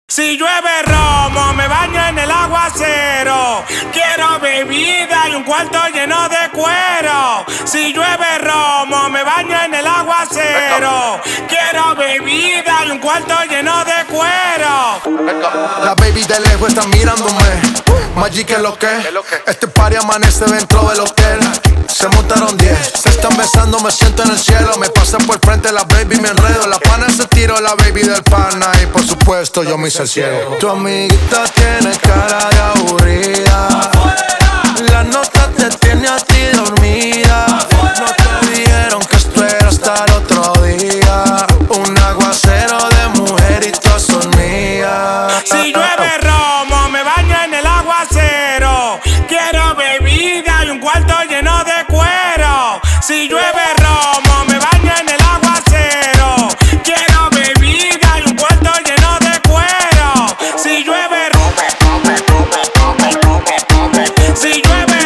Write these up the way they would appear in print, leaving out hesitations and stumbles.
Si llueve romo, me baño en el aguacero. Quiero bebida y un cuarto lleno de cuero. Si llueve romo, me baño en el aguacero. Quiero bebida y un cuarto lleno de cuero. La baby de lejos está mirándome. Magic es lo que. Este party amanece dentro del hotel. Se montaron 10, se están besando, me siento en el cielo. Me pasan por frente la baby, me enredo. La pana se tiró, la baby del pana. Y por supuesto yo me hice el ciego. Tu amiguita tiene cara de aburrida. La nota te tiene a ti dormida. No te dijeron que esto era hasta el otro día. Un aguacero de mujer y todas son mías. Si llueve romo, me baño en el aguacero. Quiero bebida y un cuarto lleno de cuero. Si llueve romo, me baño en el aguacero. Quiero bebida y un cuarto lleno de cuero. Si llueve si llueve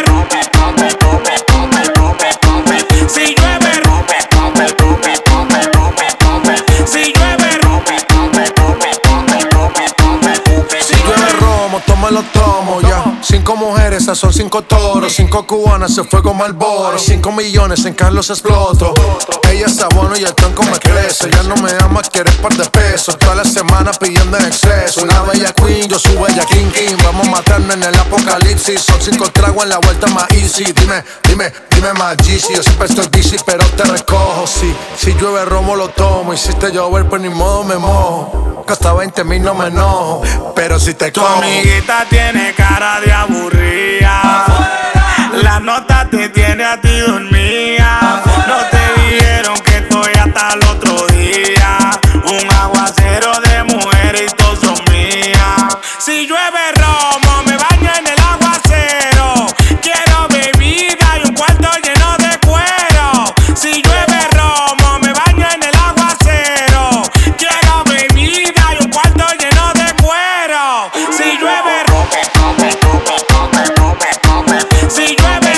si llueve si llueve Si llueve romo, toma los tomos, ya. 5 mujeres, esas son 5 toros. 5 cubanas, se fue con Marlboro. 5 millones, en Carlos exploto. Ella es abono y el tronco me crece. Ya no me ama, quiere par de pesos. Toda la semana pidiendo en exceso. Una bella queen, yo su bella king king. Vamos a matarnos en el apocalipsis. Son 5 tragos en la vuelta más easy. Dime más Yeezy. Yo siempre estoy busy, pero te recojo. Si llueve romo lo tomo. Hiciste llover, pues ni modo me mojo. Hasta 20,000 no me enojo. Pero si te tu cojo. amiguita tiene cara de aburrida. La nota te tiene a ti dormida. No te dijeron que estoy hasta el otro día. Un aguacero de mujeres y todos son mías. Si llueve romo, me baño en el aguacero. Quiero bebida y un cuarto lleno de cuero. Si llueve romo, me baño en el aguacero. Quiero bebida y un cuarto lleno de cuero. Si llueve si llueve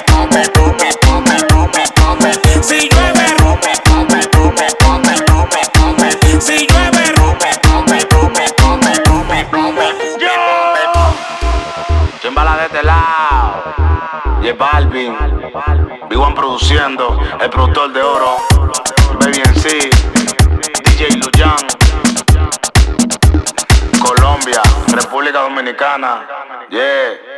si llueve si llueve Chimbala de este lado. J Balvin, Big One produciendo, el productor de oro, Baby en sí, DJ Luyan, Colombia, República Dominicana, yeah.